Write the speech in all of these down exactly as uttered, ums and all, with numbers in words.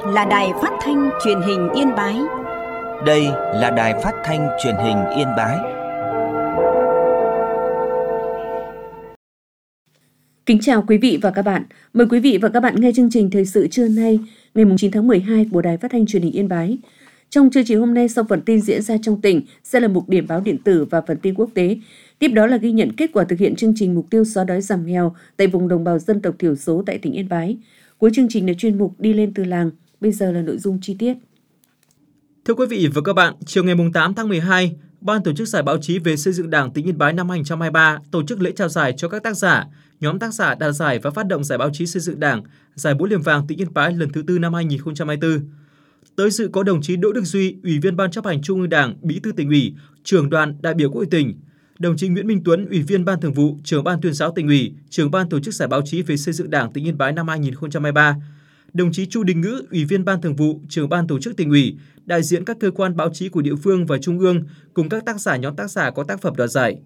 là Đài Phát thanh Truyền hình Yên Bái. Đây là Đài Phát thanh Truyền hình Yên Bái. Kính chào quý vị và các bạn. Mời quý vị và các bạn nghe chương trình Thời sự trưa nay, ngày chín tháng mười hai của Đài Phát thanh Truyền hình Yên Bái. Trong chương trình hôm nay, sau phần tin diễn ra trong tỉnh sẽ là mục điểm báo điện tử và phần tin quốc tế. Tiếp đó là ghi nhận kết quả thực hiện chương trình mục tiêu xóa đói giảm nghèo tại vùng đồng bào dân tộc thiểu số tại tỉnh Yên Bái. Cuối chương trình là chuyên mục Đi lên từ làng. Bây giờ là nội dung chi tiết. Thưa quý vị và các bạn, chiều ngày tám tháng mười hai, Ban tổ chức giải báo chí về xây dựng Đảng tỉnh Yên Bái năm hai không hai ba tổ chức lễ trao giải cho các tác giả, nhóm tác giả đạt giải và phát động giải báo chí xây dựng Đảng, giải búa liềm vàng tỉnh Yên Bái lần thứ tư năm hai không hai tư. Tới dự có đồng chí Đỗ Đức Duy, Ủy viên Ban chấp hành Trung ương Đảng, Bí thư Tỉnh ủy, Trưởng đoàn đại biểu Quốc hội tỉnh; đồng chí Nguyễn Minh Tuấn, Ủy viên Ban Thường vụ, Trưởng Ban Tuyên giáo Tỉnh ủy, Trưởng Ban tổ chức giải báo chí về xây dựng Đảng tỉnh Yên Bái năm hai không hai ba; đồng chí Chu Đình Ngữ, Ủy viên Ban Thường vụ, Trưởng Ban tổ chức Tỉnh ủy, đại diện các cơ quan báo chí của địa phương và trung ương cùng các tác giả, nhóm tác giả có tác phẩm đoạt giải.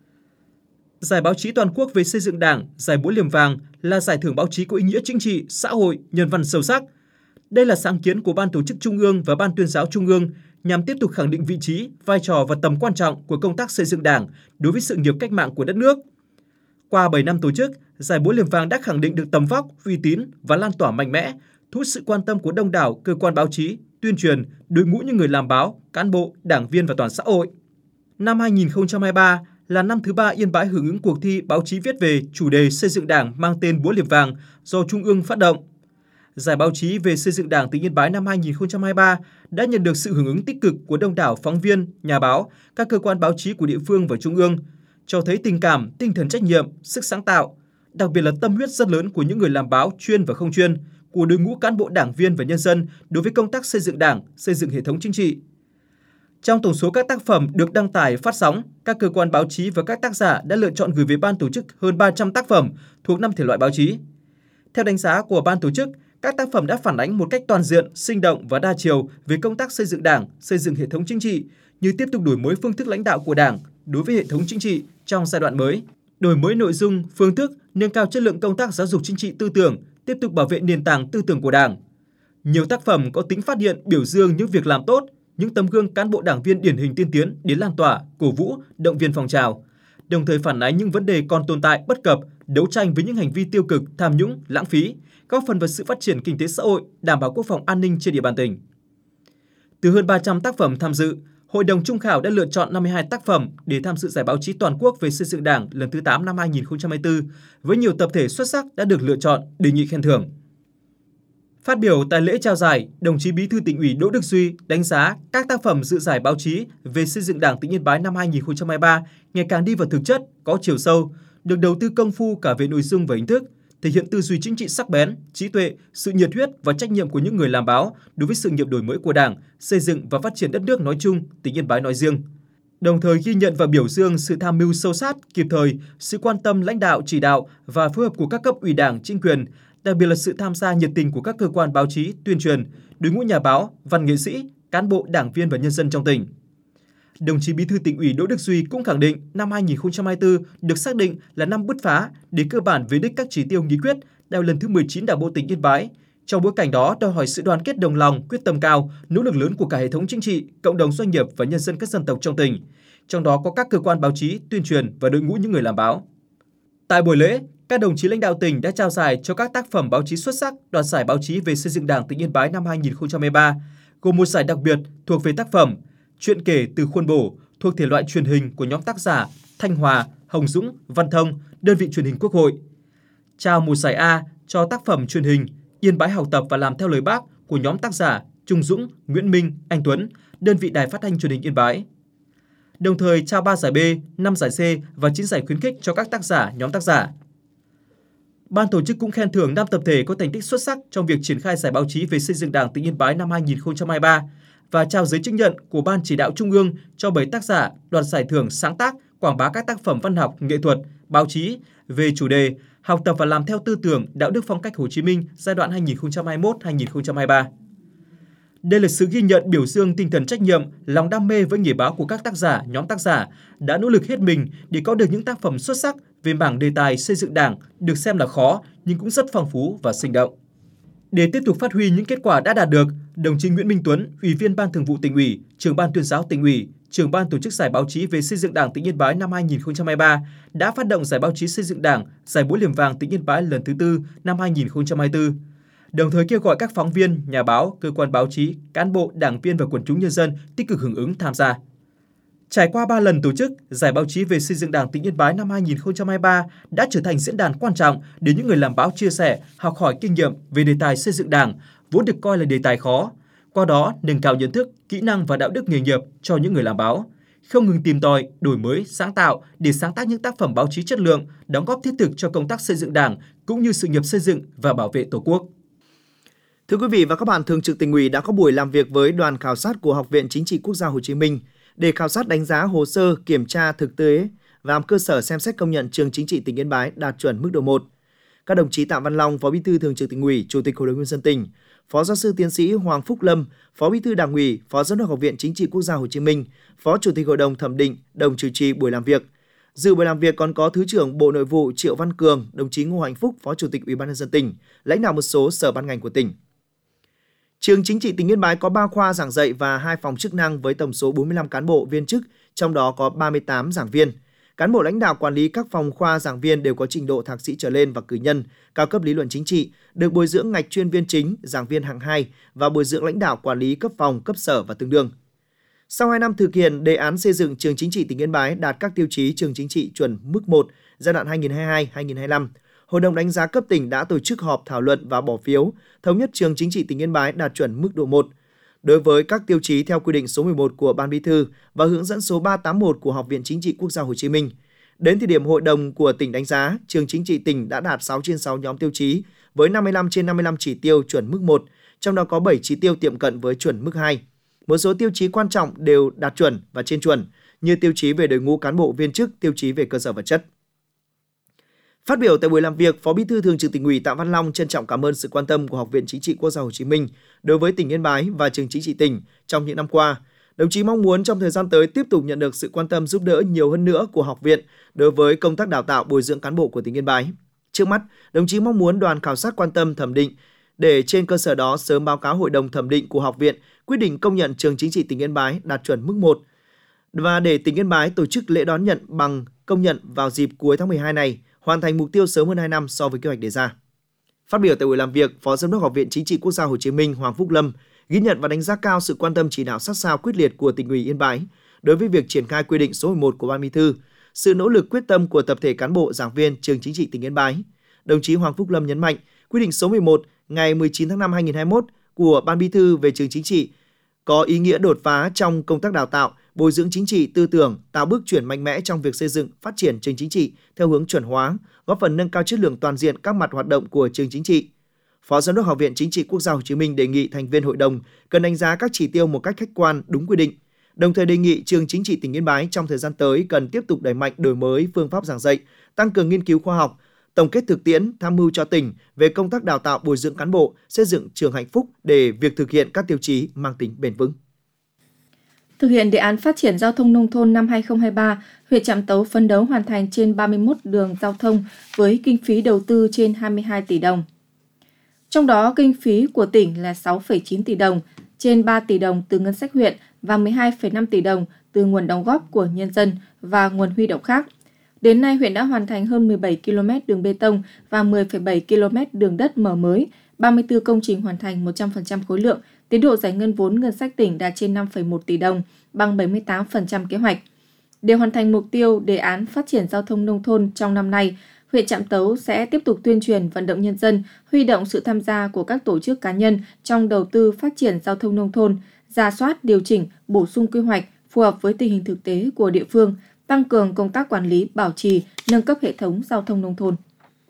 Giải báo chí toàn quốc về xây dựng Đảng, giải búa liềm vàng là giải thưởng báo chí có ý nghĩa chính trị, xã hội, nhân văn sâu sắc. Đây là sáng kiến của Ban tổ chức Trung ương và Ban Tuyên giáo Trung ương nhằm tiếp tục khẳng định vị trí, vai trò và tầm quan trọng của công tác xây dựng Đảng đối với sự nghiệp cách mạng của đất nước. Qua bảy năm tổ chức, giải búa liềm vàng đã khẳng định được tầm vóc, uy tín và lan tỏa mạnh mẽ, thu hút sự quan tâm của đông đảo cơ quan báo chí, tuyên truyền, đội ngũ những người làm báo, cán bộ, đảng viên và toàn xã hội. Năm hai không hai ba là năm thứ ba Yên Bái hưởng ứng cuộc thi báo chí viết về chủ đề xây dựng Đảng mang tên búa liềm vàng do Trung ương phát động. Giải báo chí về xây dựng Đảng tỉnh Yên Bái năm hai không hai ba đã nhận được sự hưởng ứng tích cực của đông đảo phóng viên, nhà báo, các cơ quan báo chí của địa phương và trung ương, cho thấy tình cảm, tinh thần trách nhiệm, sức sáng tạo, đặc biệt là tâm huyết rất lớn của những người làm báo chuyên và không chuyên, của đội ngũ cán bộ đảng viên và nhân dân đối với công tác xây dựng Đảng, xây dựng hệ thống chính trị. Trong tổng số các tác phẩm được đăng tải phát sóng, các cơ quan báo chí và các tác giả đã lựa chọn gửi về ban tổ chức hơn ba trăm tác phẩm thuộc năm thể loại báo chí. Theo đánh giá của ban tổ chức, các tác phẩm đã phản ánh một cách toàn diện, sinh động và đa chiều về công tác xây dựng Đảng, xây dựng hệ thống chính trị, như tiếp tục đổi mới phương thức lãnh đạo của Đảng đối với hệ thống chính trị trong giai đoạn mới, đổi mới nội dung, phương thức, nâng cao chất lượng công tác giáo dục chính trị tư tưởng, tiếp tục bảo vệ nền tảng tư tưởng của Đảng. Nhiều tác phẩm có tính phát hiện, biểu dương những việc làm tốt, những tấm gương cán bộ đảng viên điển hình tiên tiến đến lan tỏa, cổ vũ, động viên phong trào, đồng thời phản ánh những vấn đề còn tồn tại bất cập, đấu tranh với những hành vi tiêu cực, tham nhũng, lãng phí, góp phần vào sự phát triển kinh tế xã hội, đảm bảo quốc phòng an ninh trên địa bàn tỉnh. Từ hơn ba trăm tác phẩm tham dự, Hội đồng Trung khảo đã lựa chọn năm mươi hai tác phẩm để tham dự giải báo chí toàn quốc về xây dựng Đảng lần thứ tám năm hai không hai tư, với nhiều tập thể xuất sắc đã được lựa chọn, đề nghị khen thưởng. Phát biểu tại lễ trao giải, đồng chí Bí thư Tỉnh ủy Đỗ Đức Duy đánh giá các tác phẩm dự giải báo chí về xây dựng Đảng tỉnh Yên Bái năm hai không hai ba ngày càng đi vào thực chất, có chiều sâu, được đầu tư công phu cả về nội dung và hình thức, thể hiện tư duy chính trị sắc bén, trí tuệ, sự nhiệt huyết và trách nhiệm của những người làm báo đối với sự nghiệp đổi mới của Đảng, xây dựng và phát triển đất nước nói chung, tỉnh Yên Bái nói riêng. Đồng thời ghi nhận và biểu dương sự tham mưu sâu sát, kịp thời, sự quan tâm lãnh đạo chỉ đạo và phối hợp của các cấp ủy Đảng, chính quyền, đặc biệt là sự tham gia nhiệt tình của các cơ quan báo chí, tuyên truyền, đội ngũ nhà báo, văn nghệ sĩ, cán bộ, đảng viên và nhân dân trong tỉnh. Đồng chí Bí thư Tỉnh ủy Đỗ Đức Duy cũng khẳng định năm hai không hai tư được xác định là năm bứt phá để cơ bản về đích các chỉ tiêu nghị quyết đại hội lần thứ mười chín Đảng bộ tỉnh Yên Bái. Trong bối cảnh đó đòi hỏi sự đoàn kết đồng lòng, quyết tâm cao, nỗ lực lớn của cả hệ thống chính trị, cộng đồng doanh nghiệp và nhân dân các dân tộc trong tỉnh. Trong đó có các cơ quan báo chí, tuyên truyền và đội ngũ những người làm báo. Tại buổi lễ, các đồng chí lãnh đạo tỉnh đã trao giải cho các tác phẩm báo chí xuất sắc đoạt giải báo chí về xây dựng Đảng tỉnh Yên Bái năm hai không hai ba, gồm một giải đặc biệt thuộc về tác phẩm Chuyện kể từ khuôn bổ thuộc thể loại truyền hình của nhóm tác giả Thanh Hòa, Hồng Dũng, Văn Thông, đơn vị truyền hình Quốc hội. Trao một giải A cho tác phẩm truyền hình Yên Bái học tập và làm theo lời Bác của nhóm tác giả Trung Dũng, Nguyễn Minh, Anh Tuấn, đơn vị Đài Phát thanh Truyền hình Yên Bái. Đồng thời trao ba giải B, năm giải C và chín giải khuyến khích cho các tác giả, nhóm tác giả. Ban tổ chức cũng khen thưởng năm tập thể có thành tích xuất sắc trong việc triển khai giải báo chí về xây dựng Đảng tỉnh Yên Bái năm hai không hai ba và trao giấy chứng nhận của Ban chỉ đạo Trung ương cho bảy tác giả đoạt giải thưởng sáng tác, quảng bá các tác phẩm văn học, nghệ thuật, báo chí về chủ đề học tập và làm theo tư tưởng, đạo đức phong cách Hồ Chí Minh giai đoạn hai nghìn không trăm hai mươi mốt đến hai nghìn không trăm hai mươi ba. Đây là sự ghi nhận biểu dương tinh thần trách nhiệm, lòng đam mê với nghề báo của các tác giả, nhóm tác giả đã nỗ lực hết mình để có được những tác phẩm xuất sắc về mảng đề tài xây dựng Đảng được xem là khó nhưng cũng rất phong phú và sinh động. Để tiếp tục phát huy những kết quả đã đạt được, đồng chí Nguyễn Minh Tuấn, Ủy viên Ban Thường vụ Tỉnh ủy, Trưởng ban Tuyên giáo Tỉnh ủy, Trưởng ban tổ chức Giải báo chí về xây dựng Đảng tỉnh Yên Bái năm hai nghìn không trăm hai mươi ba đã phát động Giải báo chí xây dựng Đảng, Giải búa liềm vàng tỉnh Yên Bái lần thứ tư năm hai nghìn không trăm hai mươi tư. Đồng thời kêu gọi các phóng viên, nhà báo, cơ quan báo chí, cán bộ, đảng viên và quần chúng nhân dân tích cực hưởng ứng tham gia. Trải qua ba lần tổ chức, Giải báo chí về xây dựng Đảng tỉnh Yên Bái năm hai nghìn không trăm hai mươi ba đã trở thành diễn đàn quan trọng để những người làm báo chia sẻ, học hỏi kinh nghiệm về đề tài xây dựng Đảng, vốn được coi là đề tài khó. Qua đó, nâng cao nhận thức, kỹ năng và đạo đức nghề nghiệp cho những người làm báo, không ngừng tìm tòi, đổi mới, sáng tạo để sáng tác những tác phẩm báo chí chất lượng, đóng góp thiết thực cho công tác xây dựng Đảng cũng như sự nghiệp xây dựng và bảo vệ Tổ quốc. Thưa quý vị và các bạn, Thường trực Tỉnh ủy đã có buổi làm việc với đoàn khảo sát của Học viện Chính trị Quốc gia Hồ Chí Minh để khảo sát đánh giá hồ sơ, kiểm tra thực tế và làm cơ sở xem xét công nhận trường Chính trị tỉnh Yên Bái đạt chuẩn mức độ một. Các đồng chí Tạ Văn Long, Phó Bí thư Thường trực Tỉnh ủy, Chủ tịch Hội đồng nhân dân tỉnh, Phó giáo sư tiến sĩ Hoàng Phúc Lâm, Phó Bí thư Đảng ủy, Phó Giám đốc Học viện Chính trị Quốc gia Hồ Chí Minh, Phó Chủ tịch Hội đồng thẩm định, đồng chủ trì buổi làm việc. Dự buổi làm việc còn có Thứ trưởng Bộ Nội vụ Triệu Văn Cường, đồng chí Ngô Hạnh Phúc, Phó Chủ tịch Ủy ban nhân dân tỉnh, lãnh đạo một số sở ban ngành của tỉnh. Trường Chính trị tỉnh Yên Bái có ba khoa giảng dạy và hai phòng chức năng với tổng số bốn mươi lăm cán bộ viên chức, trong đó có ba mươi tám giảng viên. Cán bộ lãnh đạo quản lý các phòng khoa giảng viên đều có trình độ thạc sĩ trở lên và cử nhân, cao cấp lý luận chính trị, được bồi dưỡng ngạch chuyên viên chính, giảng viên hạng hai và bồi dưỡng lãnh đạo quản lý cấp phòng, cấp sở và tương đương. Sau hai năm thực hiện đề án xây dựng trường Chính trị tỉnh Yên Bái đạt các tiêu chí trường chính trị chuẩn mức một giai đoạn hai nghìn không trăm hai mươi hai đến hai nghìn không trăm hai mươi lăm, Hội đồng đánh giá cấp tỉnh đã tổ chức họp thảo luận và bỏ phiếu thống nhất trường Chính trị tỉnh Yên Bái đạt chuẩn mức độ một. Đối với các tiêu chí theo quy định số mười một của Ban Bí thư và hướng dẫn số ba trăm tám mươi mốt của Học viện Chính trị Quốc gia Hồ Chí Minh, đến thời điểm hội đồng của tỉnh đánh giá, trường Chính trị tỉnh đã đạt sáu trên sáu nhóm tiêu chí với năm mươi lăm trên năm mươi lăm chỉ tiêu chuẩn mức một, trong đó có bảy chỉ tiêu tiệm cận với chuẩn mức hai. Một số tiêu chí quan trọng đều đạt chuẩn và trên chuẩn, như tiêu chí về đội ngũ cán bộ viên chức, tiêu chí về cơ sở vật chất. Phát biểu tại buổi làm việc, Phó Bí thư Thường trực Tỉnh ủy Tạ Văn Long trân trọng cảm ơn sự quan tâm của Học viện Chính trị Quốc gia Hồ Chí Minh đối với tỉnh Yên Bái và trường Chính trị tỉnh trong những năm qua. Đồng chí mong muốn trong thời gian tới tiếp tục nhận được sự quan tâm giúp đỡ nhiều hơn nữa của học viện đối với công tác đào tạo bồi dưỡng cán bộ của tỉnh Yên Bái. Trước mắt, đồng chí mong muốn đoàn khảo sát quan tâm thẩm định để trên cơ sở đó sớm báo cáo Hội đồng thẩm định của học viện quyết định công nhận trường Chính trị tỉnh Yên Bái đạt chuẩn mức một và để tỉnh Yên Bái tổ chức lễ đón nhận bằng công nhận vào dịp cuối tháng mười hai này, hoàn thành mục tiêu sớm hơn hai năm so với kế hoạch đề ra. Phát biểu tại buổi làm việc, Phó Giám đốc Học viện Chính trị Quốc gia Hồ Chí Minh Hoàng Phúc Lâm ghi nhận và đánh giá cao sự quan tâm chỉ đạo sát sao quyết liệt của Tỉnh ủy Yên Bái đối với việc triển khai quy định số mười một của Ban Bí thư, sự nỗ lực quyết tâm của tập thể cán bộ giảng viên trường Chính trị tỉnh Yên Bái. Đồng chí Hoàng Phúc Lâm nhấn mạnh, quy định số mười một ngày mười chín tháng năm năm hai nghìn không trăm hai mươi mốt của Ban Bí thư về trường chính trị có ý nghĩa đột phá trong công tác đào tạo, bồi dưỡng chính trị tư tưởng, tạo bước chuyển mạnh mẽ trong việc xây dựng, phát triển trường chính trị theo hướng chuẩn hóa, góp phần nâng cao chất lượng toàn diện các mặt hoạt động của trường chính trị. Phó Giám đốc Học viện Chính trị Quốc gia Hồ Chí Minh đề nghị thành viên hội đồng cần đánh giá các chỉ tiêu một cách khách quan, đúng quy định. Đồng thời đề nghị trường Chính trị tỉnh Yên Bái trong thời gian tới cần tiếp tục đẩy mạnh đổi mới phương pháp giảng dạy, tăng cường nghiên cứu khoa học, tổng kết thực tiễn, tham mưu cho tỉnh về công tác đào tạo bồi dưỡng cán bộ, xây dựng trường hạnh phúc để việc thực hiện các tiêu chí mang tính bền vững. Thực hiện đề án phát triển giao thông nông thôn năm hai nghìn không trăm hai mươi ba, huyện Trạm Tấu phấn đấu hoàn thành trên ba mươi mốt đường giao thông với kinh phí đầu tư trên hai mươi hai tỷ đồng. Trong đó, kinh phí của tỉnh là sáu phẩy chín tỷ đồng, trên ba tỷ đồng từ ngân sách huyện và mười hai phẩy năm tỷ đồng từ nguồn đóng góp của nhân dân và nguồn huy động khác. Đến nay, huyện đã hoàn thành hơn mười bảy ki lô mét đường bê tông và mười phẩy bảy ki lô mét đường đất mở mới, ba mươi tư công trình hoàn thành một trăm phần trăm khối lượng, tiến độ giải ngân vốn ngân sách tỉnh đạt trên năm phẩy một tỷ đồng, bằng bảy mươi tám phần trăm kế hoạch. Để hoàn thành mục tiêu đề án phát triển giao thông nông thôn trong năm nay, huyện Trạm Tấu sẽ tiếp tục tuyên truyền vận động nhân dân, huy động sự tham gia của các tổ chức cá nhân trong đầu tư phát triển giao thông nông thôn, rà soát, điều chỉnh, bổ sung quy hoạch phù hợp với tình hình thực tế của địa phương, tăng cường công tác quản lý, bảo trì, nâng cấp hệ thống giao thông nông thôn.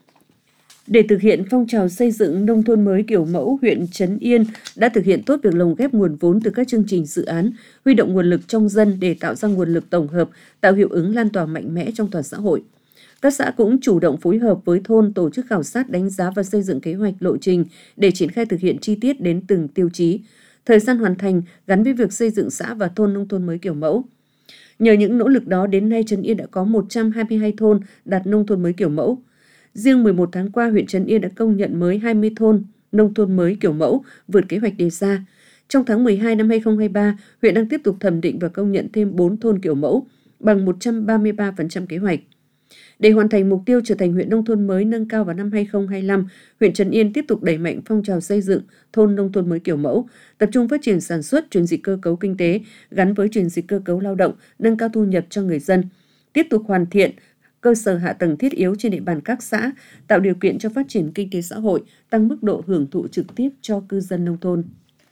Để thực hiện phong trào xây dựng nông thôn mới kiểu mẫu, huyện Trấn Yên đã thực hiện tốt việc lồng ghép nguồn vốn từ các chương trình dự án, huy động nguồn lực trong dân để tạo ra nguồn lực tổng hợp, tạo hiệu ứng lan tỏa mạnh mẽ trong toàn xã hội. Các xã cũng chủ động phối hợp với thôn tổ chức khảo sát, đánh giá và xây dựng kế hoạch lộ trình để triển khai thực hiện chi tiết đến từng tiêu chí. Thời gian hoàn thành gắn với việc xây dựng xã và thôn nông thôn mới kiểu mẫu. Nhờ những nỗ lực đó, đến nay Trấn Yên đã có một trăm hai mươi hai thôn đạt nông thôn mới kiểu mẫu. Riêng mười một tháng qua, huyện Trấn Yên đã công nhận mới hai mươi thôn nông thôn mới kiểu mẫu vượt kế hoạch đề ra. Trong tháng mười hai năm hai không hai ba, huyện đang tiếp tục thẩm định và công nhận thêm bốn thôn kiểu mẫu bằng một trăm ba mươi ba phần trăm kế hoạch. Để hoàn thành mục tiêu trở thành huyện nông thôn mới nâng cao vào năm hai không hai lăm, huyện Trấn Yên tiếp tục đẩy mạnh phong trào xây dựng thôn nông thôn mới kiểu mẫu, tập trung phát triển sản xuất, chuyển dịch cơ cấu kinh tế gắn với chuyển dịch cơ cấu lao động, nâng cao thu nhập cho người dân, tiếp tục hoàn thiện cơ sở hạ tầng thiết yếu trên địa bàn các xã, tạo điều kiện cho phát triển kinh tế xã hội, tăng mức độ hưởng thụ trực tiếp cho cư dân nông thôn.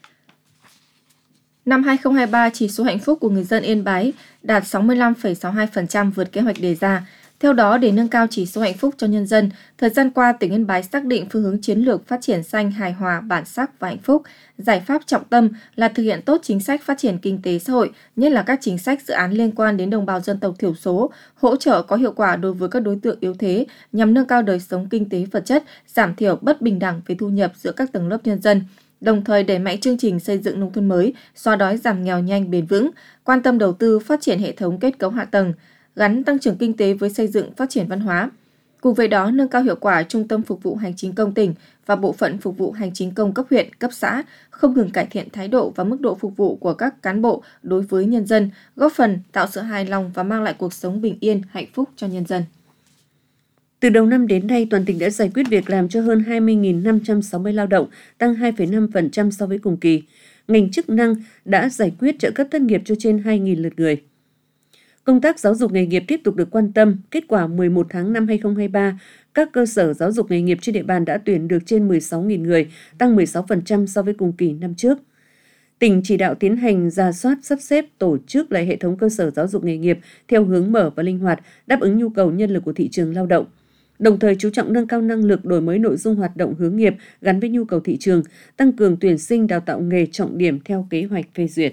Năm hai không hai ba, chỉ số hạnh phúc của người dân Yên Bái đạt sáu mươi lăm phẩy sáu mươi hai phần trăm vượt kế hoạch đề ra. Theo đó, để nâng cao chỉ số hạnh phúc cho nhân dân, thời gian qua, tỉnh Yên Bái xác định phương hướng chiến lược phát triển xanh, hài hòa, bản sắc và hạnh phúc. Giải pháp trọng tâm là thực hiện tốt chính sách phát triển kinh tế xã hội, nhất là các chính sách dự án liên quan đến đồng bào dân tộc thiểu số, hỗ trợ có hiệu quả đối với các đối tượng yếu thế nhằm nâng cao đời sống kinh tế vật chất, giảm thiểu bất bình đẳng về thu nhập giữa các tầng lớp nhân dân. Đồng thời đẩy mạnh chương trình xây dựng nông thôn mới, xóa đói giảm nghèo nhanh bền vững, quan tâm đầu tư phát triển hệ thống kết cấu hạ tầng, gắn tăng trưởng kinh tế với xây dựng phát triển văn hóa. Cùng với đó, nâng cao hiệu quả trung tâm phục vụ hành chính công tỉnh và bộ phận phục vụ hành chính công cấp huyện, cấp xã, không ngừng cải thiện thái độ và mức độ phục vụ của các cán bộ đối với nhân dân, góp phần tạo sự hài lòng và mang lại cuộc sống bình yên, hạnh phúc cho nhân dân. Từ đầu năm đến nay, toàn tỉnh đã giải quyết việc làm cho hơn hai mươi nghìn năm trăm sáu mươi lao động, tăng hai phẩy năm phần trăm so với cùng kỳ. Ngành chức năng đã giải quyết trợ cấp thất nghiệp cho trên hai nghìn lượt người. Công tác giáo dục nghề nghiệp tiếp tục được quan tâm. Kết quả mười một tháng năm hai không hai ba, các cơ sở giáo dục nghề nghiệp trên địa bàn đã tuyển được trên mười sáu nghìn người, tăng mười sáu phần trăm so với cùng kỳ năm trước. Tỉnh chỉ đạo tiến hành rà soát, sắp xếp, tổ chức lại hệ thống cơ sở giáo dục nghề nghiệp theo hướng mở và linh hoạt, đáp ứng nhu cầu nhân lực của thị trường lao động. Đồng thời chú trọng nâng cao năng lực, đổi mới nội dung hoạt động hướng nghiệp gắn với nhu cầu thị trường, tăng cường tuyển sinh đào tạo nghề trọng điểm theo kế hoạch phê duyệt.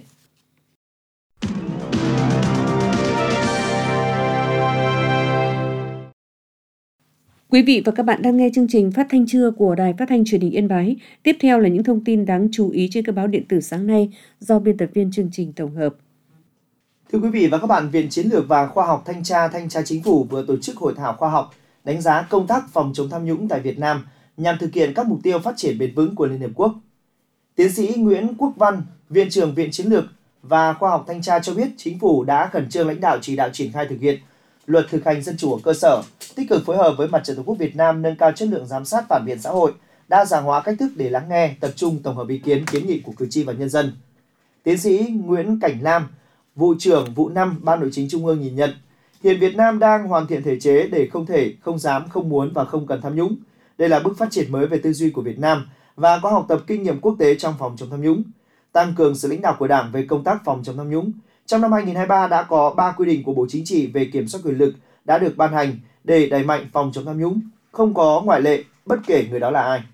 Quý vị và các bạn đang nghe chương trình Phát thanh trưa của Đài Phát thanh Truyền hình Yên Bái. Tiếp theo là những thông tin đáng chú ý trên các báo điện tử sáng nay do biên tập viên chương trình tổng hợp. Thưa quý vị và các bạn, Viện Chiến lược và Khoa học Thanh tra Thanh tra Chính phủ vừa tổ chức hội thảo khoa học đánh giá công tác phòng chống tham nhũng tại Việt Nam nhằm thực hiện các mục tiêu phát triển bền vững của Liên Hợp Quốc. Tiến sĩ Nguyễn Quốc Văn, Viện trưởng Viện Chiến lược và Khoa học Thanh tra cho biết Chính phủ đã khẩn trương lãnh đạo chỉ đạo triển khai thực hiện Luật thực hành dân chủ ở cơ sở, tích cực phối hợp với Mặt trận Tổ quốc Việt Nam nâng cao chất lượng giám sát phản biện xã hội, đa dạng hóa cách thức để lắng nghe, tập trung tổng hợp ý kiến kiến nghị của cử tri và nhân dân. Tiến sĩ Nguyễn Cảnh Lam, Vụ trưởng Vụ năm Ban Nội chính Trung ương nhìn nhận, hiện Việt Nam đang hoàn thiện thể chế để không thể, không dám, không muốn và không cần tham nhũng. Đây là bước phát triển mới về tư duy của Việt Nam và có học tập kinh nghiệm quốc tế trong phòng chống tham nhũng. Tăng cường sự lãnh đạo của Đảng về công tác phòng chống tham nhũng. Trong năm hai không hai ba đã có ba quy định của Bộ Chính trị về kiểm soát quyền lực đã được ban hành để đẩy mạnh phòng chống tham nhũng, không có ngoại lệ, bất kể người đó là ai.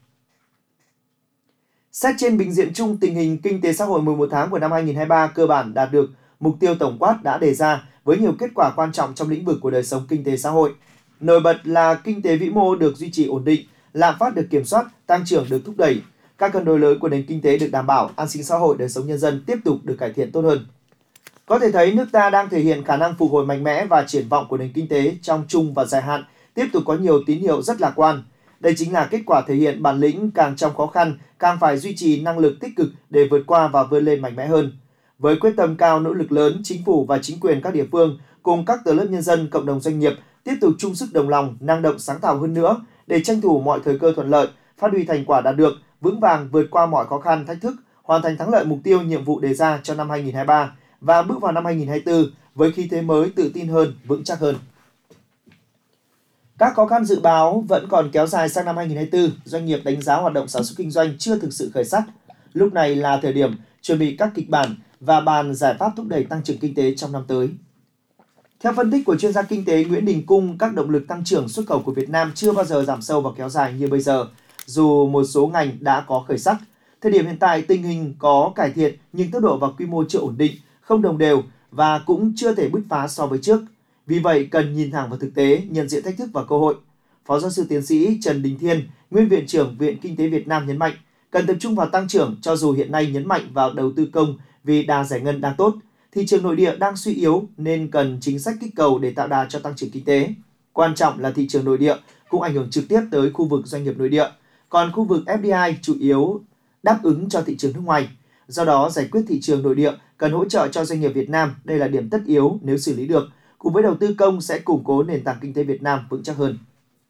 Xét trên bình diện chung, tình hình kinh tế xã hội mười một tháng của năm hai không hai ba cơ bản đạt được mục tiêu tổng quát đã đề ra với nhiều kết quả quan trọng trong lĩnh vực của đời sống kinh tế xã hội. Nổi bật là kinh tế vĩ mô được duy trì ổn định, lạm phát được kiểm soát, tăng trưởng được thúc đẩy, các cân đối lớn của nền kinh tế được đảm bảo, an sinh xã hội, đời sống nhân dân tiếp tục được cải thiện tốt hơn. Có thể thấy nước ta đang thể hiện khả năng phục hồi mạnh mẽ và triển vọng của nền kinh tế trong trung và dài hạn tiếp tục có nhiều tín hiệu rất lạc quan. Đây chính là kết quả thể hiện bản lĩnh càng trong khó khăn, càng phải duy trì năng lực tích cực để vượt qua và vươn lên mạnh mẽ hơn. Với quyết tâm cao, nỗ lực lớn, Chính phủ và chính quyền các địa phương cùng các tầng lớp nhân dân, cộng đồng doanh nghiệp tiếp tục chung sức đồng lòng, năng động sáng tạo hơn nữa để tranh thủ mọi thời cơ thuận lợi, phát huy thành quả đạt được, vững vàng vượt qua mọi khó khăn, thách thức, hoàn thành thắng lợi mục tiêu nhiệm vụ đề ra cho năm hai không hai ba và bước vào năm hai không hai tư với khí thế mới, tự tin hơn, vững chắc hơn. Các khó khăn dự báo vẫn còn kéo dài sang năm hai không hai tư, doanh nghiệp đánh giá hoạt động sản xuất kinh doanh chưa thực sự khởi sắc. Lúc này là thời điểm chuẩn bị các kịch bản và bàn giải pháp thúc đẩy tăng trưởng kinh tế trong năm tới. Theo phân tích của chuyên gia kinh tế Nguyễn Đình Cung, các động lực tăng trưởng xuất khẩu của Việt Nam chưa bao giờ giảm sâu và kéo dài như bây giờ, dù một số ngành đã có khởi sắc. Thời điểm hiện tại, tình hình có cải thiện nhưng tốc độ và quy mô chưa ổn định, không đồng đều và cũng chưa thể bứt phá so với trước. Vì vậy, cần nhìn thẳng vào thực tế, nhận diện thách thức và cơ hội. Phó giáo sư tiến sĩ Trần Đình Thiên, Nguyên Viện trưởng Viện Kinh tế Việt Nam nhấn mạnh, cần tập trung vào tăng trưởng cho dù hiện nay nhấn mạnh vào đầu tư công vì đà giải ngân đang tốt. Thị trường nội địa đang suy yếu nên cần chính sách kích cầu để tạo đà cho tăng trưởng kinh tế. Quan trọng là thị trường nội địa cũng ảnh hưởng trực tiếp tới khu vực doanh nghiệp nội địa. còn khu vực ép đê i chủ yếu đáp ứng cho thị trường nước ngoài. Do đó, giải quyết thị trường nội địa cần hỗ trợ cho doanh nghiệp Việt Nam, đây là điểm tất yếu nếu xử lý được. Cùng với đầu tư công sẽ củng cố nền tảng kinh tế Việt Nam vững chắc hơn.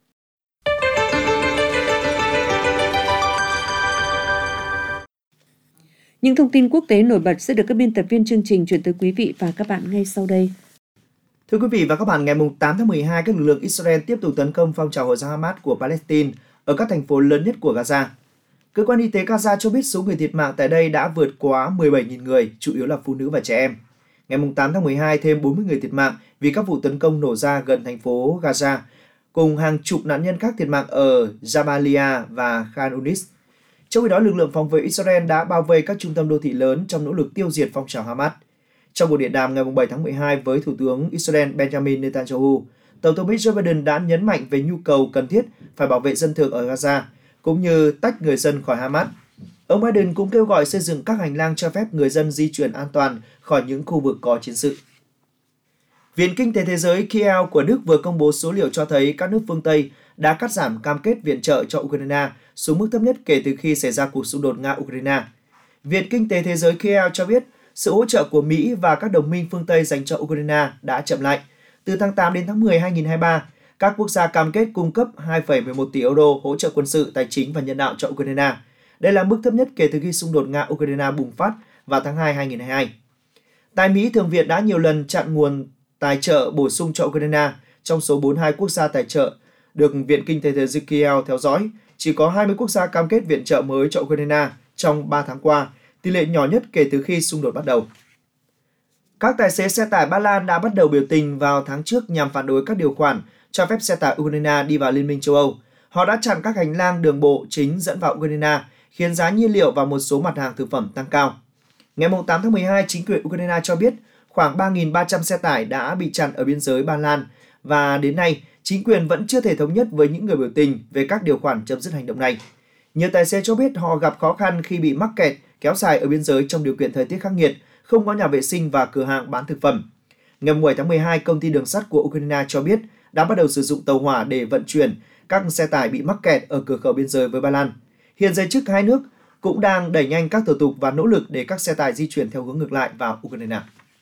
Những thông tin quốc tế nổi bật sẽ được các biên tập viên chương trình chuyển tới quý vị và các bạn ngay sau đây. Thưa quý vị và các bạn, ngày tám tháng mười hai, các lực lượng Israel tiếp tục tấn công phong trào Hồi giáo Hamas của Palestine ở các thành phố lớn nhất của Gaza. Cơ quan y tế Gaza cho biết số người thiệt mạng tại đây đã vượt quá mười bảy nghìn người, chủ yếu là phụ nữ và trẻ em. Ngày tám tháng mười hai, thêm bốn mươi người thiệt mạng vì các vụ tấn công nổ ra gần thành phố Gaza, cùng hàng chục nạn nhân khác thiệt mạng ở Jabalia và Khan Yunis. Trong khi đó, lực lượng phòng vệ Israel đã bao vây các trung tâm đô thị lớn trong nỗ lực tiêu diệt phong trào Hamas. Trong cuộc điện đàm ngày bảy tháng mười hai với Thủ tướng Israel Benjamin Netanyahu, Tổng thống Mỹ Joe Biden đã nhấn mạnh về nhu cầu cần thiết phải bảo vệ dân thường ở Gaza, cũng như tách người dân khỏi Hamas. Ông Biden cũng kêu gọi xây dựng các hành lang cho phép người dân di chuyển an toàn khỏi những khu vực có chiến sự. Viện Kinh tế Thế giới Kiel của Đức vừa công bố số liệu cho thấy các nước phương Tây đã cắt giảm cam kết viện trợ cho Ukraine xuống mức thấp nhất kể từ khi xảy ra cuộc xung đột Nga-Ukraine. Viện Kinh tế Thế giới Kiel cho biết sự hỗ trợ của Mỹ và các đồng minh phương Tây dành cho Ukraine đã chậm lại. Từ tháng tám đến tháng mười hai nghìn không trăm hai mươi ba, các quốc gia cam kết cung cấp hai phẩy mười một tỷ euro hỗ trợ quân sự, tài chính và nhân đạo cho Ukraine. Đây là mức thấp nhất kể từ khi xung đột Nga-Ukraine bùng phát vào tháng hai năm hai nghìn không trăm hai mươi hai. Tại Mỹ, Thượng viện đã nhiều lần chặn nguồn tài trợ bổ sung cho Ukraine. Trong số bốn mươi hai quốc gia tài trợ được Viện Kinh tế Thế giới Kiel theo dõi, chỉ có hai mươi quốc gia cam kết viện trợ mới cho Ukraine trong ba tháng qua, tỷ lệ nhỏ nhất kể từ khi xung đột bắt đầu. Các tài xế xe tải Ba Lan đã bắt đầu biểu tình vào tháng trước nhằm phản đối các điều khoản cho phép xe tải Ukraine đi vào Liên minh châu Âu. Họ đã chặn các hành lang đường bộ chính dẫn vào Ukraine, khiến giá nhiên liệu và một số mặt hàng thực phẩm tăng cao. Ngày tám tháng mười hai, chính quyền Ukraine cho biết khoảng ba nghìn ba trăm xe tải đã bị chặn ở biên giới Ba Lan và đến nay, chính quyền vẫn chưa thể thống nhất với những người biểu tình về các điều khoản chấm dứt hành động này. Nhiều tài xế cho biết họ gặp khó khăn khi bị mắc kẹt kéo dài ở biên giới trong điều kiện thời tiết khắc nghiệt, không có nhà vệ sinh và cửa hàng bán thực phẩm. Ngày bảy tháng mười hai, công ty đường sắt của Ukraine cho biết đã bắt đầu sử dụng tàu hỏa để vận chuyển các xe tải bị mắc kẹt ở cửa khẩu biên giới với Ba Lan. Hiện giới chức hai nước cũng đang đẩy nhanh các thủ tục và nỗ lực để các xe tải di chuyển theo hướng ngược lại vào Ukraine.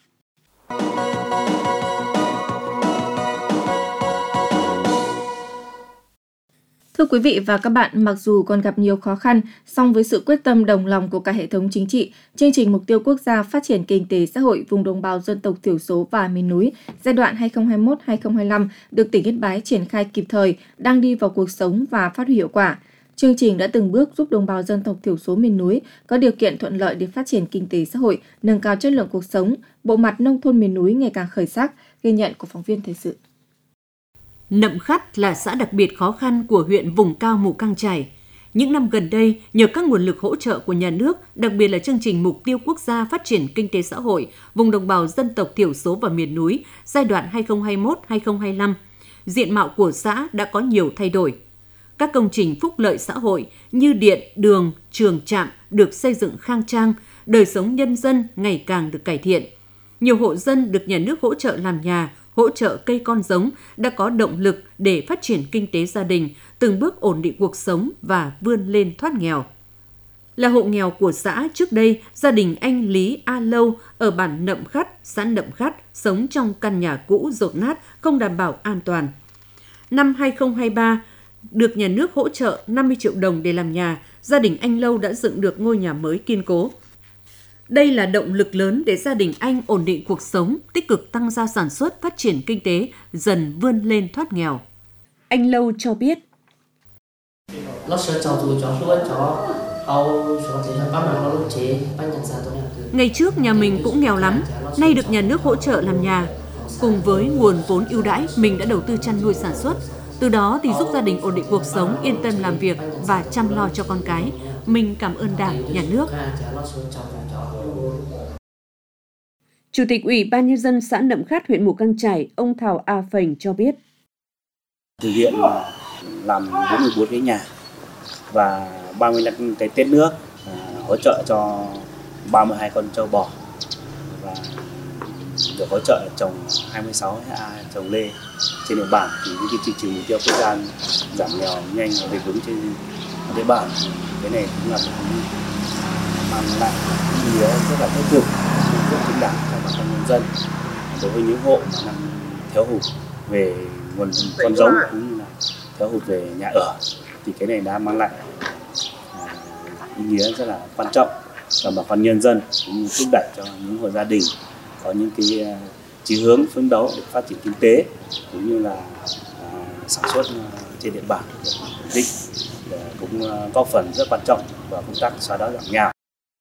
Thưa quý vị và các bạn, mặc dù còn gặp nhiều khó khăn, song với sự quyết tâm đồng lòng của cả hệ thống chính trị, chương trình Mục tiêu Quốc gia Phát triển Kinh tế Xã hội vùng đồng bào dân tộc thiểu số và miền núi giai đoạn hai nghìn không trăm hai mươi mốt đến hai nghìn không trăm hai mươi lăm được tỉnh Yên Bái triển khai kịp thời, đang đi vào cuộc sống và phát huy hiệu quả. Chương trình đã từng bước giúp đồng bào dân tộc thiểu số miền núi có điều kiện thuận lợi để phát triển kinh tế xã hội, nâng cao chất lượng cuộc sống, bộ mặt nông thôn miền núi ngày càng khởi sắc, ghi nhận của phóng viên thời sự. Nậm Khắt là xã đặc biệt khó khăn của huyện vùng cao Mù Cang Chải. Những năm gần đây, nhờ các nguồn lực hỗ trợ của nhà nước, đặc biệt là chương trình Mục tiêu Quốc gia Phát triển Kinh tế Xã hội vùng đồng bào dân tộc thiểu số và miền núi giai đoạn hai nghìn không trăm hai mươi mốt đến hai nghìn không trăm hai mươi lăm, diện mạo của xã đã có nhiều thay đổi. Các công trình phúc lợi xã hội như điện, đường, trường trạm được xây dựng khang trang, đời sống nhân dân ngày càng được cải thiện. Nhiều hộ dân được nhà nước hỗ trợ làm nhà, hỗ trợ cây con giống đã có động lực để phát triển kinh tế gia đình, từng bước ổn định cuộc sống và vươn lên thoát nghèo. Là hộ nghèo của xã trước đây, gia đình anh Lý A Lâu ở bản Nậm Khắt, xã Nậm Khắt sống trong căn nhà cũ dột nát, không đảm bảo an toàn. Năm hai nghìn không trăm hai mươi ba, được nhà nước hỗ trợ năm mươi triệu đồng để làm nhà, gia đình anh Lâu đã dựng được ngôi nhà mới kiên cố. Đây là động lực lớn để gia đình anh ổn định cuộc sống, tích cực tăng gia sản xuất, phát triển kinh tế, dần vươn lên thoát nghèo. Anh Lâu cho biết. Ngày trước nhà mình cũng nghèo lắm, nay được nhà nước hỗ trợ làm nhà. Cùng với nguồn vốn ưu đãi, mình đã đầu tư chăn nuôi sản xuất. Từ đó thì giúp gia đình ổn định cuộc sống, yên tâm làm việc và chăm lo cho con cái. Mình cảm ơn Đảng, Nhà nước. Chủ tịch Ủy ban Nhân dân xã Nậm Khắt, huyện Mù Cang Chải, ông Thảo A Phành cho biết. Thực hiện làm bốn mươi bốn cái nhà và ba mươi lăm cái tết nước, à, hỗ trợ cho ba mươi hai con trâu bò và được hỗ trợ trồng hai mươi sáu ha trồng lê trên địa bàn. Thì cái chương trình mục tiêu quốc gia giảm nghèo nhanh và bền vững trên địa bàn. Cái này cũng là một mang lại ý nghĩa rất là thiết thực, rất chính đáng cho bà con nhân dân. Đối với những hộ mà đang thiếu hụt về nguồn con giống cũng như là thiếu hụt về nhà ở, thì cái này đã mang lại ý nghĩa rất là quan trọng cho bà con nhân dân, cũng như thúc đẩy cho những hộ gia đình có những cái chí hướng phấn đấu để phát triển kinh tế cũng như là à, sản xuất trên địa bàn được ổn định, cũng góp phần rất quan trọng vào công tác xóa đói giảm nghèo.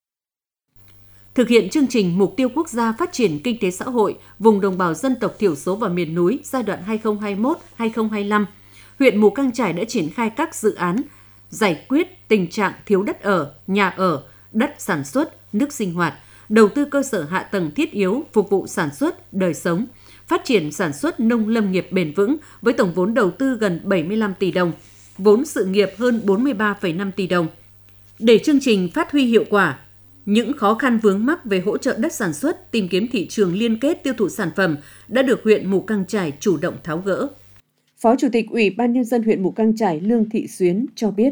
Thực hiện chương trình Mục tiêu Quốc gia Phát triển Kinh tế Xã hội vùng đồng bào dân tộc thiểu số và miền núi giai đoạn hai nghìn không trăm hai mươi mốt đến hai nghìn không trăm hai mươi lăm, huyện Mù Cang Chải đã triển khai các dự án giải quyết tình trạng thiếu đất ở, nhà ở, đất sản xuất, nước sinh hoạt, đầu tư cơ sở hạ tầng thiết yếu phục vụ sản xuất, đời sống, phát triển sản xuất nông lâm nghiệp bền vững với tổng vốn đầu tư gần bảy mươi lăm tỷ đồng, vốn sự nghiệp hơn bốn mươi ba phẩy năm tỷ đồng. Để chương trình phát huy hiệu quả, những khó khăn vướng mắc về hỗ trợ đất sản xuất, tìm kiếm thị trường liên kết tiêu thụ sản phẩm đã được huyện Mù Cang Chải chủ động tháo gỡ. Phó Chủ tịch Ủy ban Nhân dân huyện Mù Cang Chải Lương Thị Xuyến cho biết.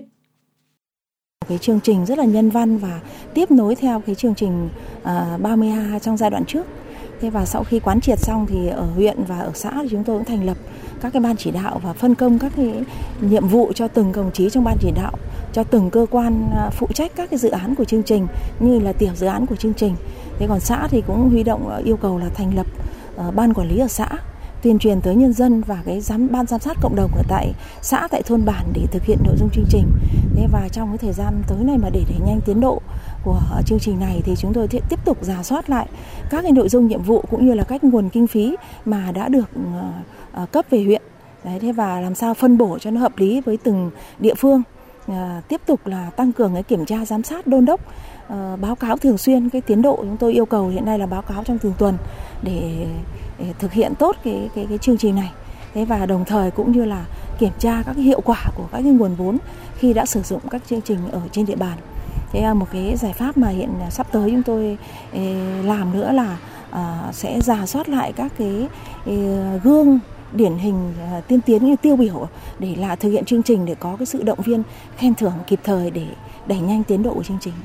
Cái chương trình rất là nhân văn và tiếp nối theo cái chương trình uh, ba mươi hai trong giai đoạn trước. Thế và sau khi quán triệt xong thì ở huyện và ở xã thì chúng tôi cũng thành lập các cái ban chỉ đạo và phân công các cái nhiệm vụ cho từng đồng chí trong ban chỉ đạo, cho từng cơ quan phụ trách các cái dự án của chương trình như là tiểu dự án của chương trình. Thế còn xã thì cũng huy động yêu cầu là thành lập uh, ban quản lý ở xã, tuyên truyền tới nhân dân và cái giám ban giám sát cộng đồng ở tại xã, tại thôn bản để thực hiện nội dung chương trình. Thế và trong cái thời gian tới này mà để đẩy nhanh tiến độ của chương trình này thì chúng tôi tiếp tục rà soát lại các cái nội dung nhiệm vụ cũng như là các nguồn kinh phí mà đã được uh, cấp về huyện. Đấy, thế và làm sao phân bổ cho nó hợp lý với từng địa phương. Uh, tiếp tục là tăng cường cái kiểm tra giám sát đôn đốc, uh, báo cáo thường xuyên cái tiến độ. Chúng tôi yêu cầu hiện nay là báo cáo trong từng tuần để, để thực hiện tốt cái, cái, cái chương trình này. Thế và đồng thời cũng như là kiểm tra các cái hiệu quả của các cái nguồn vốn khi đã sử dụng các chương trình ở trên địa bàn. Thế là một cái giải pháp mà hiện sắp tới chúng tôi làm nữa là uh, sẽ rà soát lại các cái uh, gương điển hình uh, tiên tiến như tiêu biểu để là thực hiện chương trình, để có cái sự động viên khen thưởng kịp thời để đẩy nhanh tiến độ của chương trình.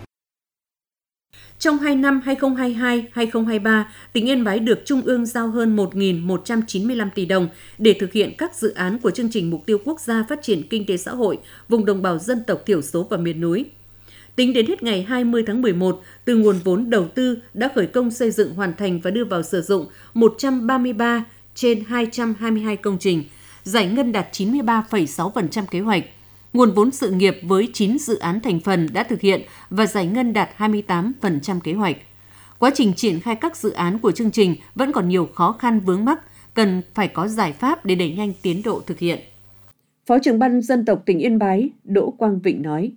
Trong hai năm hai nghìn không trăm hai mươi hai đến hai nghìn không trăm hai mươi ba, tỉnh Yên Bái được Trung ương giao hơn một nghìn một trăm chín mươi lăm tỷ đồng để thực hiện các dự án của chương trình Mục tiêu Quốc gia Phát triển Kinh tế Xã hội vùng đồng bào dân tộc thiểu số và miền núi. Tính đến hết ngày hai mươi tháng mười một, từ nguồn vốn đầu tư đã khởi công xây dựng, hoàn thành và đưa vào sử dụng một trăm ba mươi ba trên hai trăm hai mươi hai công trình, giải ngân đạt chín mươi ba phẩy sáu phần trăm kế hoạch. Nguồn vốn sự nghiệp với chín dự án thành phần đã thực hiện và giải ngân đạt hai mươi tám phần trăm kế hoạch. Quá trình triển khai các dự án của chương trình vẫn còn nhiều khó khăn vướng mắc, cần phải có giải pháp để đẩy nhanh tiến độ thực hiện. Phó trưởng ban dân tộc tỉnh Yên Bái Đỗ Quang Vịnh nói.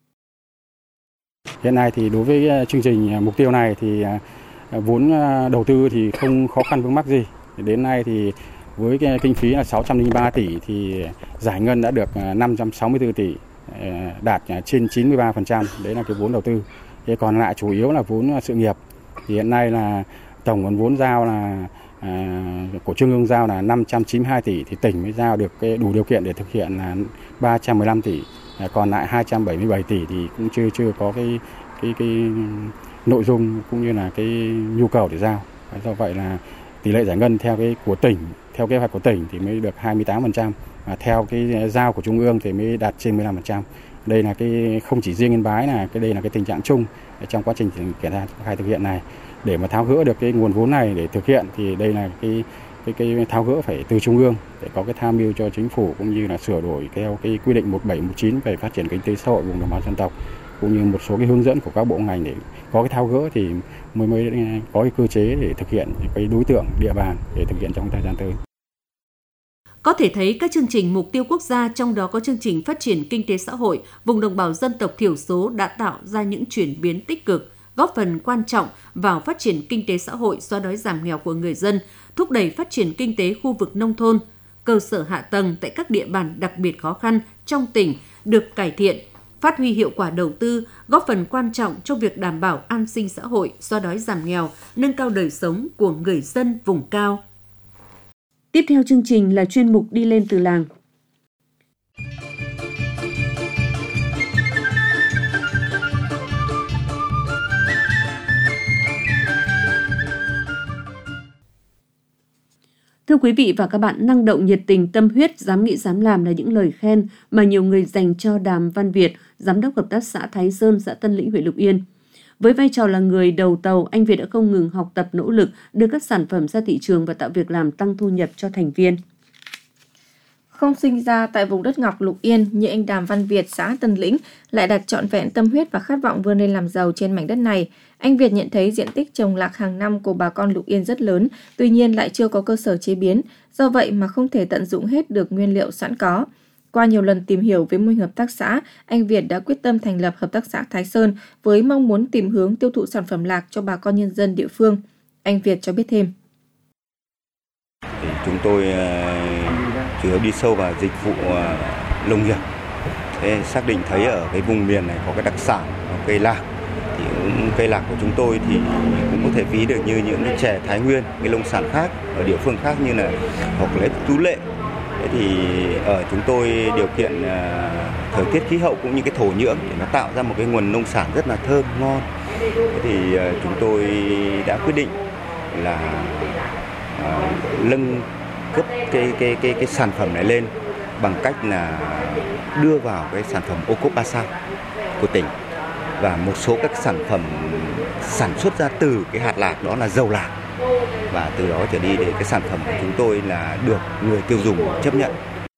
Hiện nay thì đối với chương trình mục tiêu này thì vốn đầu tư thì không khó khăn vướng mắc gì. Đến nay thì với cái kinh phí là sáu trăm lẻ ba tỷ thì giải ngân đã được năm trăm sáu mươi tư tỷ, đạt trên chín mươi ba phần trăm, đấy là cái vốn đầu tư. Thế còn lại chủ yếu là vốn sự nghiệp. Thì hiện nay là tổng nguồn vốn giao là à, của Trung ương giao là năm trăm chín mươi hai tỷ, thì tỉnh mới giao được cái đủ điều kiện để thực hiện là ba trăm mười lăm tỷ. À, còn lại hai trăm bảy mươi bảy tỷ thì cũng chưa chưa có cái cái cái nội dung cũng như là cái nhu cầu để giao. Do vậy là tỷ lệ giải ngân theo cái của tỉnh, theo kế hoạch của tỉnh thì mới được hai mươi tám phần trăm, và theo cái giao của Trung ương thì mới đạt trên mười lăm phần trăm. Đây là cái không chỉ riêng Yên Bái, là cái đây là cái tình trạng chung trong quá trình triển khai thực hiện này. Để mà tháo gỡ được cái nguồn vốn này để thực hiện thì đây là cái cái cái tháo gỡ phải từ Trung ương để có cái tham mưu cho chính phủ, cũng như là sửa đổi theo cái quy định một bảy một chín về phát triển kinh tế xã hội vùng đồng bào dân tộc, cũng như một số cái hướng dẫn của các bộ ngành để có cái tháo gỡ thì mới mới có cái cơ chế để thực hiện cái đối tượng địa bàn để thực hiện trong thời gian tới. Có thể thấy các chương trình mục tiêu quốc gia, trong đó có chương trình phát triển kinh tế xã hội vùng đồng bào dân tộc thiểu số, đã tạo ra những chuyển biến tích cực, góp phần quan trọng vào phát triển kinh tế xã hội, xóa đói giảm nghèo của người dân, thúc đẩy phát triển kinh tế khu vực nông thôn. Cơ sở hạ tầng tại các địa bàn đặc biệt khó khăn trong tỉnh được cải thiện, phát huy hiệu quả đầu tư, góp phần quan trọng trong việc đảm bảo an sinh xã hội, xóa đói giảm nghèo, nâng cao đời sống của người dân vùng cao. Tiếp theo chương trình là chuyên mục Đi lên từ làng. Thưa quý vị và các bạn, năng động, nhiệt tình, tâm huyết, dám nghĩ dám làm là những lời khen mà nhiều người dành cho Đàm Văn Việt, Giám đốc Hợp tác xã Thái Sơn, xã Tân Lĩnh, huyện Lục Yên. Với vai trò là người đầu tàu, anh Việt đã không ngừng học tập, nỗ lực đưa các sản phẩm ra thị trường và tạo việc làm, tăng thu nhập cho thành viên. Không sinh ra tại vùng đất ngọc Lục Yên như anh Đàm Văn Việt, xã Tân Lĩnh lại đặt trọn vẹn tâm huyết và khát vọng vươn lên làm giàu trên mảnh đất này. Anh Việt nhận thấy diện tích trồng lạc hàng năm của bà con Lục Yên rất lớn, tuy nhiên lại chưa có cơ sở chế biến, do vậy mà không thể tận dụng hết được nguyên liệu sẵn có. Qua nhiều lần tìm hiểu với mô hình hợp tác xã, anh Việt đã quyết tâm thành lập Hợp tác xã Thái Sơn với mong muốn tìm hướng tiêu thụ sản phẩm lạc cho bà con nhân dân địa phương. Anh Việt cho biết thêm. Thì chúng tôi chủ yếu đi sâu vào dịch vụ nông nghiệp. Thế xác định thấy ở cái vùng miền này có cái đặc sản cây lạc. Thì cây lạc của chúng tôi thì cũng có thể ví được như những cái chè Thái Nguyên, cái nông sản khác ở địa phương khác như là Ngọc Lễ, Tú Lệ. Thế thì ở chúng tôi điều kiện uh, thời tiết khí hậu cũng như cái thổ nhưỡng để nó tạo ra một cái nguồn nông sản rất là thơm ngon. Thế thì uh, chúng tôi đã quyết định là uh, nâng cấp cái cái cái cái sản phẩm này lên bằng cách là đưa vào cái sản phẩm ô cốp ba sao của tỉnh và một số các sản phẩm sản xuất ra từ cái hạt lạc, đó là dầu lạc. Và từ đó trở đi để cái sản phẩm của chúng tôi là được người tiêu dùng chấp nhận.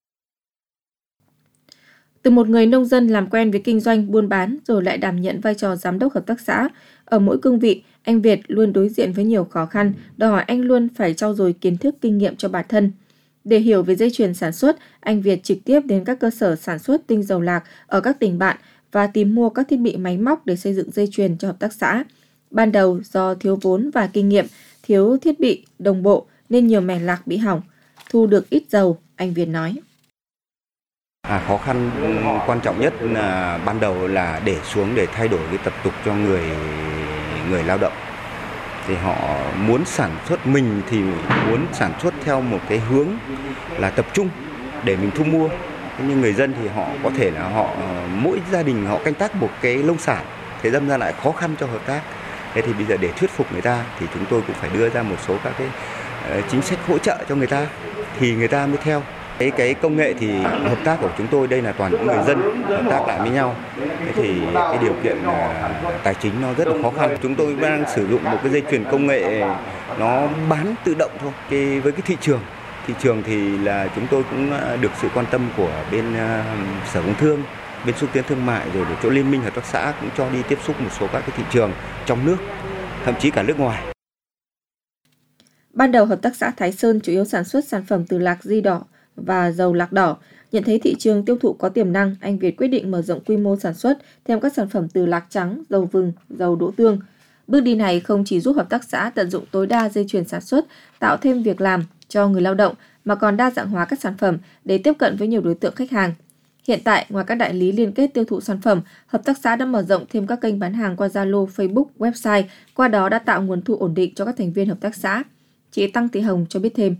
Từ một người nông dân làm quen với kinh doanh buôn bán rồi lại đảm nhận vai trò giám đốc hợp tác xã, ở mỗi cương vị, anh Việt luôn đối diện với nhiều khó khăn, đòi hỏi anh luôn phải trau dồi kiến thức, kinh nghiệm cho bản thân. Để hiểu về dây chuyền sản xuất, anh Việt trực tiếp đến các cơ sở sản xuất tinh dầu lạc ở các tỉnh bạn và tìm mua các thiết bị máy móc để xây dựng dây chuyền cho hợp tác xã. Ban đầu do thiếu vốn và kinh nghiệm, thiếu thiết bị đồng bộ nên nhiều mẻ lạc bị hỏng, thu được ít dầu, anh Việt nói. À, khó khăn quan trọng nhất là ban đầu là để xuống để thay đổi cái tập tục cho người người lao động. Thì họ muốn sản xuất, mình thì muốn sản xuất theo một cái hướng là tập trung để mình thu mua. Nhưng người dân thì họ có thể là họ mỗi gia đình họ canh tác một cái nông sản, thế đâm ra lại khó khăn cho hợp tác. Thế thì bây giờ để thuyết phục người ta thì chúng tôi cũng phải đưa ra một số các cái uh, chính sách hỗ trợ cho người ta thì người ta mới theo. Cái cái công nghệ thì hợp tác của chúng tôi đây là toàn những người dân hợp tác lại với nhau. Thế thì cái điều kiện uh, tài chính nó rất là khó khăn. Chúng tôi đang sử dụng một cái dây chuyền công nghệ nó bán tự động thôi. Cái với cái thị trường, thị trường thì là chúng tôi cũng được sự quan tâm của bên uh, Sở Công Thương, bên xúc tiến thương mại rồi để chỗ liên minh hợp tác xã cũng cho đi tiếp xúc một số các cái thị trường trong nước, thậm chí cả nước ngoài. Ban đầu hợp tác xã Thái Sơn chủ yếu sản xuất sản phẩm từ lạc di đỏ và dầu lạc đỏ. Nhận thấy thị trường tiêu thụ có tiềm năng, anh Việt quyết định mở rộng quy mô sản xuất thêm các sản phẩm từ lạc trắng, dầu vừng, dầu đỗ tương. Bước đi này không chỉ giúp hợp tác xã tận dụng tối đa dây chuyền sản xuất, tạo thêm việc làm cho người lao động mà còn đa dạng hóa các sản phẩm để tiếp cận với nhiều đối tượng khách hàng. Hiện tại, ngoài các đại lý liên kết tiêu thụ sản phẩm, hợp tác xã đã mở rộng thêm các kênh bán hàng qua Zalo, Facebook, website, qua đó đã tạo nguồn thu ổn định cho các thành viên hợp tác xã. Chị Tăng Thị Hồng cho biết thêm.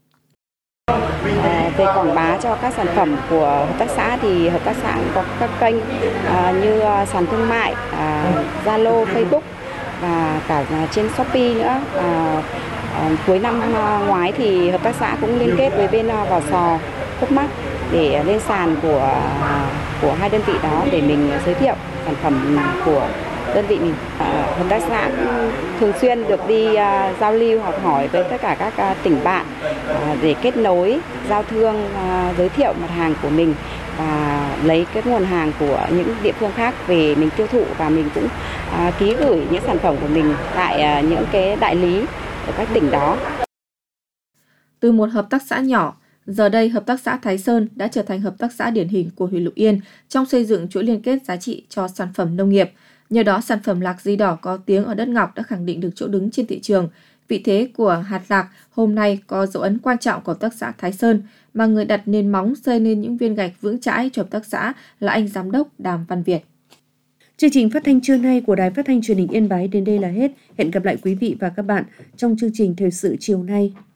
À, về quảng bá cho các sản phẩm của hợp tác xã thì hợp tác xã có các kênh à, như sàn thương mại, à, Zalo, Facebook và cả trên Shopee nữa. À, à, cuối năm ngoái thì hợp tác xã cũng liên kết với bên Vò Sò, Copmark để lên sàn của của hai đơn vị đó để mình giới thiệu sản phẩm của đơn vị mình. À, hợp tác xã thường xuyên được đi uh, giao lưu học hỏi với tất cả các uh, tỉnh bạn uh, để kết nối giao thương, uh, giới thiệu mặt hàng của mình và lấy cái nguồn hàng của những địa phương khác về mình tiêu thụ, và mình cũng uh, ký gửi những sản phẩm của mình tại uh, những cái đại lý ở các tỉnh đó. Từ một hợp tác xã nhỏ, giờ đây hợp tác xã Thái Sơn đã trở thành hợp tác xã điển hình của huyện Lục Yên trong xây dựng chuỗi liên kết giá trị cho sản phẩm nông nghiệp. Nhờ đó, sản phẩm lạc di đỏ có tiếng ở đất ngọc đã khẳng định được chỗ đứng trên thị trường. Vị thế của hạt lạc hôm nay có dấu ấn quan trọng của hợp tác xã Thái Sơn, mà người đặt nền móng xây nên những viên gạch vững chãi cho hợp tác xã là anh giám đốc Đàm Văn Việt. Chương trình phát thanh trưa nay của Đài Phát thanh Truyền hình Yên Bái đến đây là hết. Hẹn gặp lại quý vị và các bạn trong chương trình thời sự chiều nay.